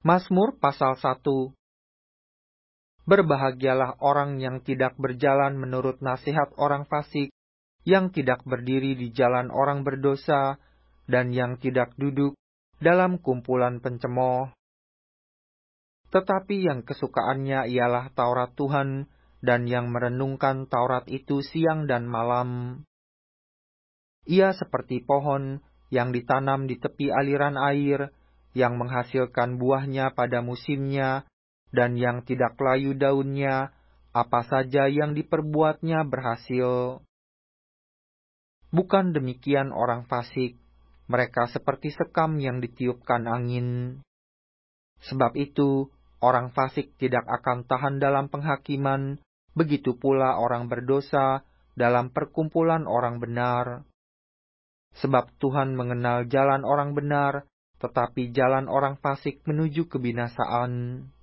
Mazmur pasal 1. Berbahagialah orang yang tidak berjalan menurut nasihat orang fasik, yang tidak berdiri di jalan orang berdosa, dan yang tidak duduk dalam kumpulan pencemooh. Tetapi yang kesukaannya ialah Taurat Tuhan, dan yang merenungkan Taurat itu siang dan malam. Ia seperti pohon yang ditanam di tepi aliran air, yang menghasilkan buahnya pada musimnya, dan yang tidak layu daunnya, apa saja yang diperbuatnya berhasil. Bukan demikian orang fasik, mereka seperti sekam yang ditiupkan angin. Sebab itu, orang fasik tidak akan tahan dalam penghakiman, begitu pula orang berdosa dalam perkumpulan orang benar. Sebab Tuhan mengenal jalan orang benar, tetapi jalan orang fasik menuju kebinasaan.